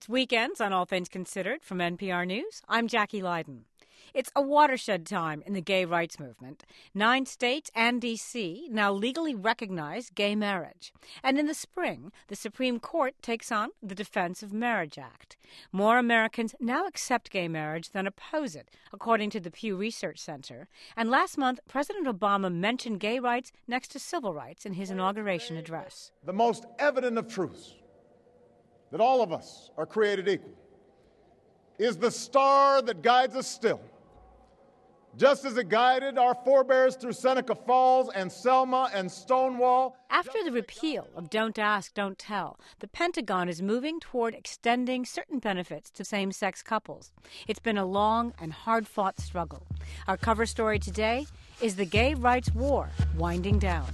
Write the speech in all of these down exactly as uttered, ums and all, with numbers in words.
It's Weekends on All Things Considered from N P R News. I'm Jackie Leiden. It's a watershed time in the gay rights movement. Nine states and D C now legally recognize gay marriage. And in the spring, the Supreme Court takes on the Defense of Marriage Act. More Americans now accept gay marriage than oppose it, according to the Pew Research Center. And last month, President Obama mentioned gay rights next to civil rights in his inauguration address. The most evident of truths, that all of us are created equal, is the star that guides us still, just as it guided our forebears through Seneca Falls and Selma and Stonewall. After the repeal of Don't Ask, Don't Tell, the Pentagon is moving toward extending certain benefits to same-sex couples. It's been a long and hard-fought struggle. Our cover story today is the gay rights war winding down.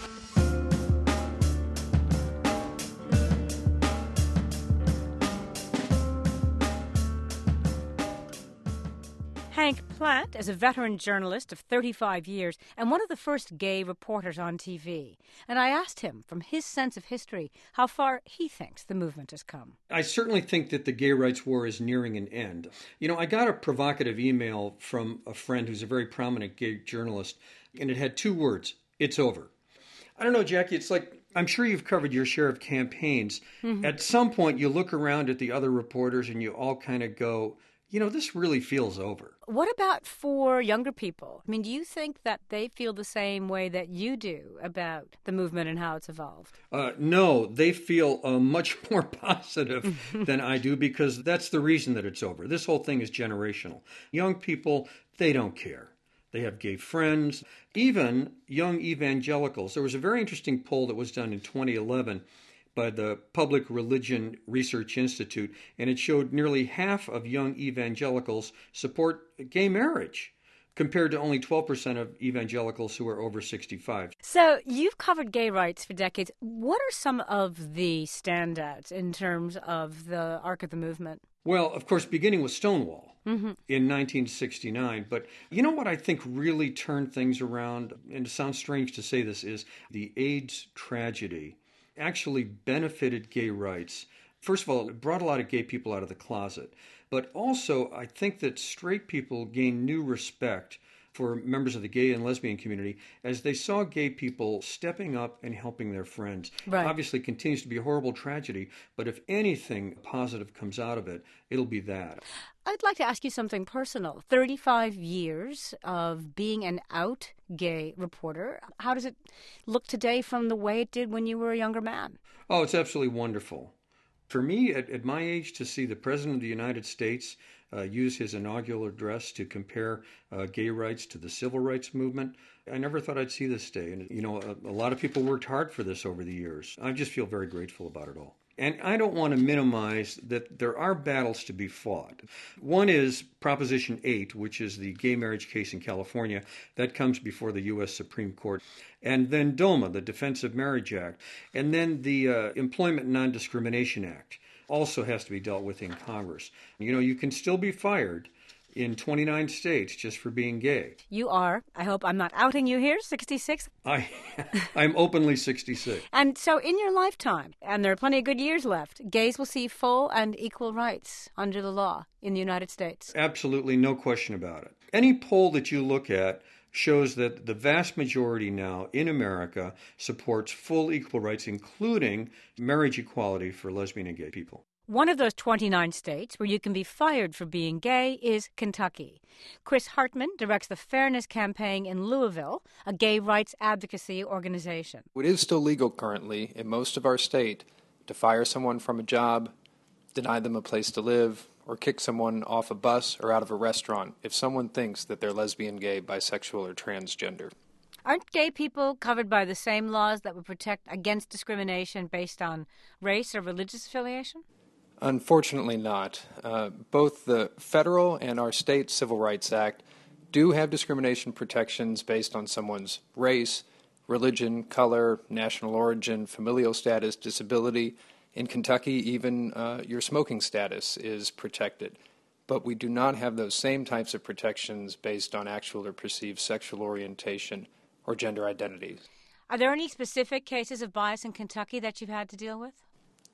Hank Platt is a veteran journalist of thirty-five years and one of the first gay reporters on T V. And I asked him, from his sense of history, how far he thinks the movement has come. I certainly think that the gay rights war is nearing an end. You know, I got a provocative email from a friend who's a very prominent gay journalist, and it had two words: it's over. I don't know, Jackie, it's like, I'm sure you've covered your share of campaigns. Mm-hmm. At some point, you look around at the other reporters and you all kind of go, you know, this really feels over. What about for younger people? I mean, do you think that they feel the same way that you do about the movement and how it's evolved? Uh, no, they feel uh, much more positive than I do, because that's the reason that it's over. This whole thing is generational. Young people, they don't care. They have gay friends, even young evangelicals. There was a very interesting poll that was done in twenty eleven by the Public Religion Research Institute, and it showed nearly half of young evangelicals support gay marriage, compared to only twelve percent of evangelicals who are over sixty-five. So you've covered gay rights for decades. What are some of the standouts in terms of the arc of the movement? Well, of course, beginning with Stonewall mm-hmm. in nineteen sixty-nine. But you know what I think really turned things around, and it sounds strange to say this, is the AIDS tragedy actually benefited gay rights. First of all, it brought a lot of gay people out of the closet. But also, I think that straight people gained new respect for members of the gay and lesbian community as they saw gay people stepping up and helping their friends. Right. Obviously, it continues to be a horrible tragedy, but if anything positive comes out of it, it'll be that. I'd like to ask you something personal. thirty-five years of being an out gay reporter. How does it look today from the way it did when you were a younger man? Oh, it's absolutely wonderful. For me, at, at my age, to see the President of the United States uh, use his inaugural address to compare uh, gay rights to the civil rights movement, I never thought I'd see this day. And, you know, a, a lot of people worked hard for this over the years. I just feel very grateful about it all. And I don't want to minimize that there are battles to be fought. One is Proposition eight, which is the gay marriage case in California. That comes before the U S Supreme Court. And then DOMA, the Defense of Marriage Act. And then the uh, Employment Non-Discrimination Act also has to be dealt with in Congress. You know, you can still be fired in twenty-nine states just for being gay. You are, I hope I'm not outing you here, sixty-six? I, I'm openly sixty-six. And so in your lifetime, and there are plenty of good years left, gays will see full and equal rights under the law in the United States. Absolutely, no question about it. Any poll that you look at shows that the vast majority now in America supports full equal rights, including marriage equality for lesbian and gay people. One of those twenty-nine states where you can be fired for being gay is Kentucky. Chris Hartman directs the Fairness Campaign in Louisville, a gay rights advocacy organization. It is still legal currently in most of our state to fire someone from a job, deny them a place to live, or kick someone off a bus or out of a restaurant if someone thinks that they're lesbian, gay, bisexual, or transgender. Aren't gay people covered by the same laws that would protect against discrimination based on race or religious affiliation? Unfortunately not. Uh, both the federal and our state Civil Rights Act do have discrimination protections based on someone's race, religion, color, national origin, familial status, disability. In Kentucky, even uh, your smoking status is protected. But we do not have those same types of protections based on actual or perceived sexual orientation or gender identities. Are there any specific cases of bias in Kentucky that you've had to deal with?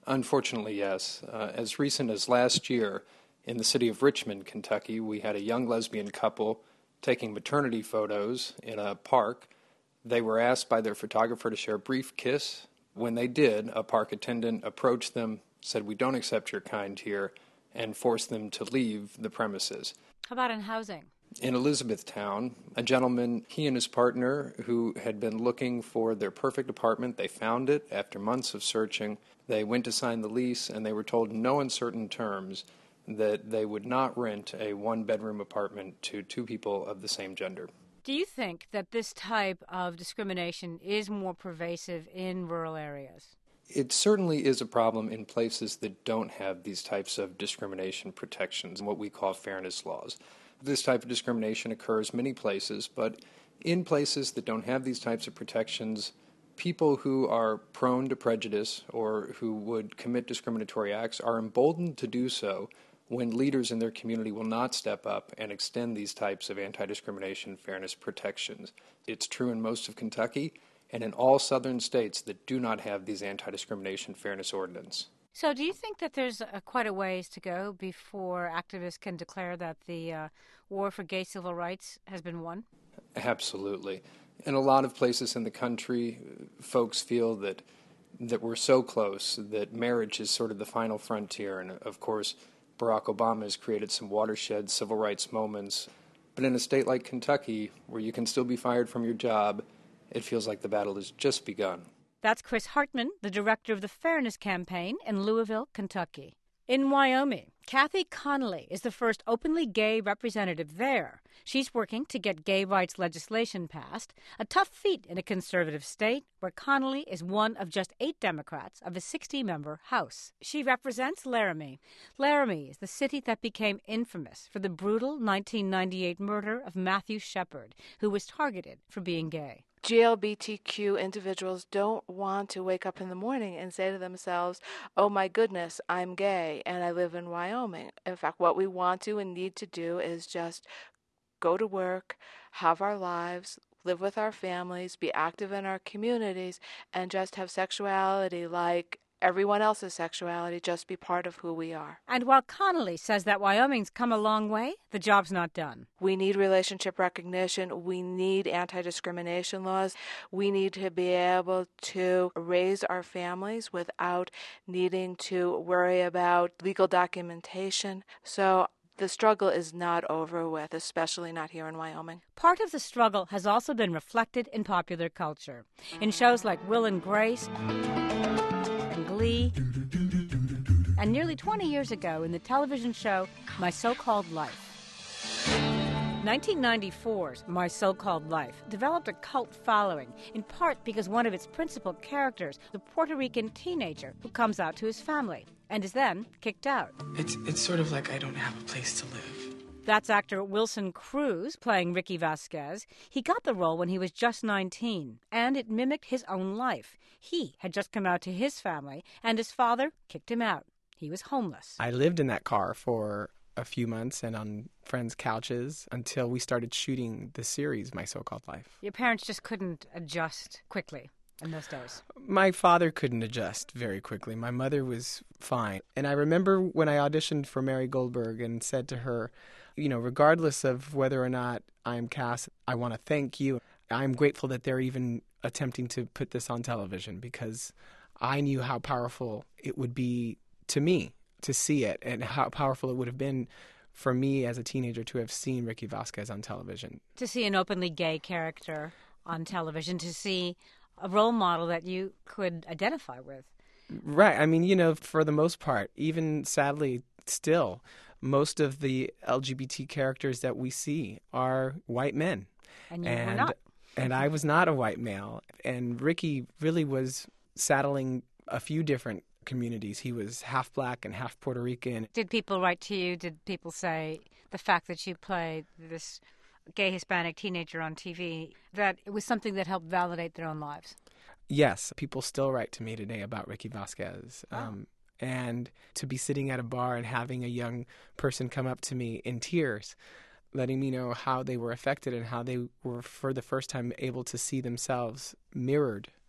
Unfortunately, yes. Uh, as recent as last year, in the city of Richmond, Kentucky, we had a young lesbian couple taking maternity photos in a park. They were asked by their photographer to share a brief kiss. When they did, a park attendant approached them, said, "We don't accept your kind here," and forced them to leave the premises. How about in housing? In Elizabethtown, a gentleman, he and his partner, who had been looking for their perfect apartment, they found it after months of searching. They went to sign the lease, and they were told in no uncertain terms that they would not rent a one-bedroom apartment to two people of the same gender. Do you think that this type of discrimination is more pervasive in rural areas? It certainly is a problem in places that don't have these types of discrimination protections, what we call fairness laws. This type of discrimination occurs many places, but in places that don't have these types of protections, people who are prone to prejudice or who would commit discriminatory acts are emboldened to do so when leaders in their community will not step up and extend these types of anti-discrimination fairness protections. It's true in most of Kentucky and in all southern states that do not have these anti-discrimination fairness ordinances. So do you think that there's a, quite a ways to go before activists can declare that the uh, war for gay civil rights has been won? Absolutely. In a lot of places in the country, folks feel that that we're so close, that marriage is sort of the final frontier. And of course, Barack Obama has created some watershed civil rights moments. But in a state like Kentucky, where you can still be fired from your job, it feels like the battle has just begun. That's Chris Hartman, the director of the Fairness Campaign in Louisville, Kentucky. In Wyoming, Kathy Connolly is the first openly gay representative there. She's working to get gay rights legislation passed, a tough feat in a conservative state where Connolly is one of just eight Democrats of a sixty-member House. She represents Laramie. Laramie is the city that became infamous for the brutal nineteen ninety-eight murder of Matthew Shepard, who was targeted for being gay. G L B T Q individuals don't want to wake up in the morning and say to themselves, "Oh my goodness, I'm gay and I live in Wyoming." In fact, what we want to and need to do is just go to work, have our lives, live with our families, be active in our communities, and just have sexuality like everyone else's sexuality, just be part of who we are. And while Connolly says that Wyoming's come a long way, the job's not done. We need relationship recognition. We need anti-discrimination laws. We need to be able to raise our families without needing to worry about legal documentation. So the struggle is not over with, especially not here in Wyoming. Part of the struggle has also been reflected in popular culture. In shows like Will and Grace and Glee, and nearly twenty years ago in the television show My So-Called Life. nineteen ninety-four's My So-Called Life developed a cult following, in part because one of its principal characters, the Puerto Rican teenager who comes out to his family and is then kicked out. It's it's sort of like I don't have a place to live. That's actor Wilson Cruz playing Ricky Vasquez. He got the role when he was just nineteen, and it mimicked his own life. He had just come out to his family, and his father kicked him out. He was homeless. I lived in that car for a few months and on friends' couches until we started shooting the series, My So-Called Life. Your parents just couldn't adjust quickly in those days. My father couldn't adjust very quickly. My mother was fine. And I remember when I auditioned for Mary Goldberg and said to her, you know, regardless of whether or not I'm cast, I want to thank you. I'm grateful that they're even attempting to put this on television because I knew how powerful it would be to me to see it and how powerful it would have been for me as a teenager to have seen Ricky Vasquez on television. To see an openly gay character on television, to see a role model that you could identify with. Right. I mean, you know, for the most part, even sadly still, most of the L G B T characters that we see are white men. And you and, were not. And I was not a white male. And Ricky really was saddling a few different communities. He was half black and half Puerto Rican. Did people write to you? Did people say the fact that you played this gay Hispanic teenager on T V, that it was something that helped validate their own lives? Yes. People still write to me today about Ricky Vasquez. Oh. Um, and to be sitting at a bar and having a young person come up to me in tears, letting me know how they were affected and how they were for the first time able to see themselves mirrored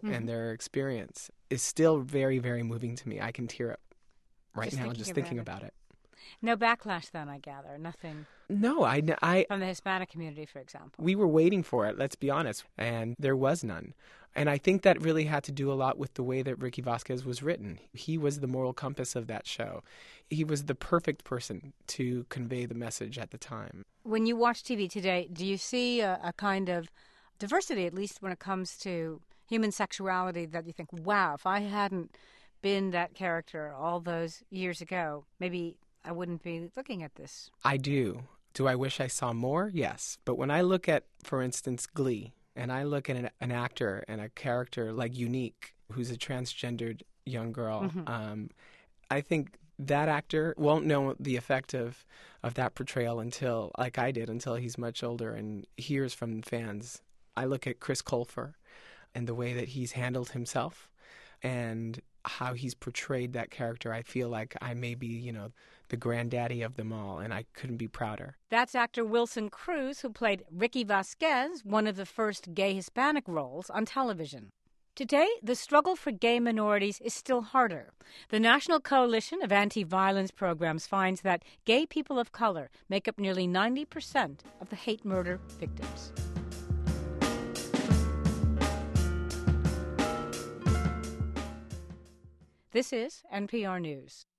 mm-hmm. and their experience is still very, very moving to me. I can tear up right just now thinking just about thinking it. about it. No backlash then, I gather. Nothing. No, I, I... From the Hispanic community, for example. We were waiting for it, let's be honest, and there was none. And I think that really had to do a lot with the way that Ricky Vasquez was written. He was the moral compass of that show. He was the perfect person to convey the message at the time. When you watch T V today, do you see a, a kind of diversity, at least when it comes to human sexuality, that you think, wow, if I hadn't been that character all those years ago, maybe I wouldn't be looking at this? I do. Do I wish I saw more? Yes. But when I look at, for instance, Glee, and I look at an, an actor and a character like Unique, who's a transgendered young girl, mm-hmm. um, I think that actor won't know the effect of, of that portrayal until, like I did, until he's much older and hears from fans. I look at Chris Colfer and the way that he's handled himself and how he's portrayed that character. I feel like I may be, you know, the granddaddy of them all, and I couldn't be prouder. That's actor Wilson Cruz, who played Ricky Vasquez, one of the first gay Hispanic roles on television. Today, the struggle for gay minorities is still harder. The National Coalition of Anti-Violence Programs finds that gay people of color make up nearly ninety percent of the hate murder victims. This is N P R News.